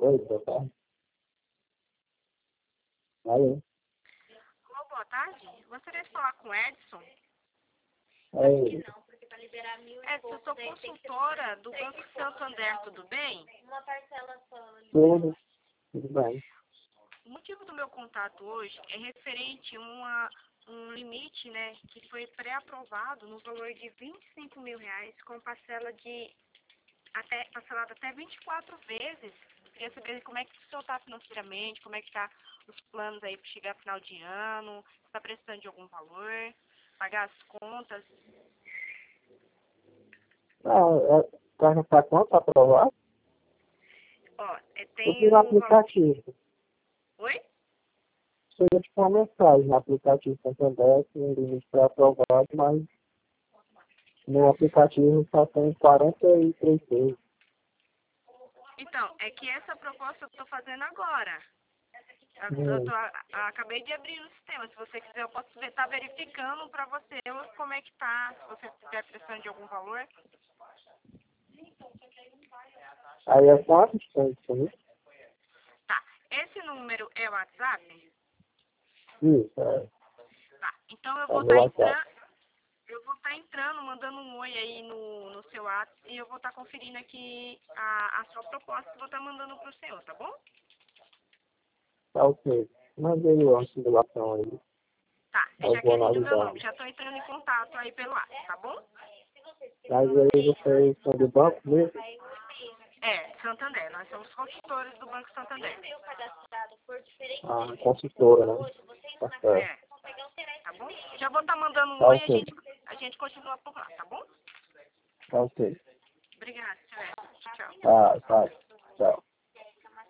Oi, boa tarde. Alô? Alô, boa tarde. Gostaria de falar com o Edson. Oi, Edson, eu sou consultora do Banco Santander, tudo bem? tudo bem. O motivo do meu contato hoje é referente a um limite, né, que foi pré-aprovado no valor de R$ 25.000, com parcelado até 24 vezes. Queria saber como é que o senhor está financeiramente, como é que está os planos aí para chegar final de ano, se está precisando de algum valor, pagar as contas. Não, tá quanto aprovado? Ó, Eu tem vi no um valor... aplicativo. Oi? Chegou tipo uma mensagem no aplicativo Santander, que o limite foi aprovado, mas no aplicativo só tem 43 vezes. Então, é que essa proposta eu estou fazendo agora. Acabei de abrir no sistema. Se você quiser, eu posso estar verificando para você como é que tá. Se você estiver precisando de algum valor. Aí é quanto distante, né? Tá. Esse número é o WhatsApp? Isso, é. Tá. Então eu É vou meu estar WhatsApp. entrando. Eu vou estar entrando, mandando um oi aí no seu WhatsApp e eu vou estar conferindo aqui a sua proposta e vou estar mandando pro senhor, tá bom? Tá ok. Mandei uma simulação aí. Tá. Você Eu já vou quer vir o meu analisar. nome. Já estou entrando em contato aí pelo WhatsApp, tá bom? Mas aí vocês são do banco mesmo? É, Santander. Nós somos consultores do Banco Santander. Ah, consultora, né? Tá certo. É, tá bom? Já vou estar mandando um Tá oi e ok. a gente continua por lá, tá bom? Tá ok. Obrigada, senhor. Tchau. Tá. Tchau.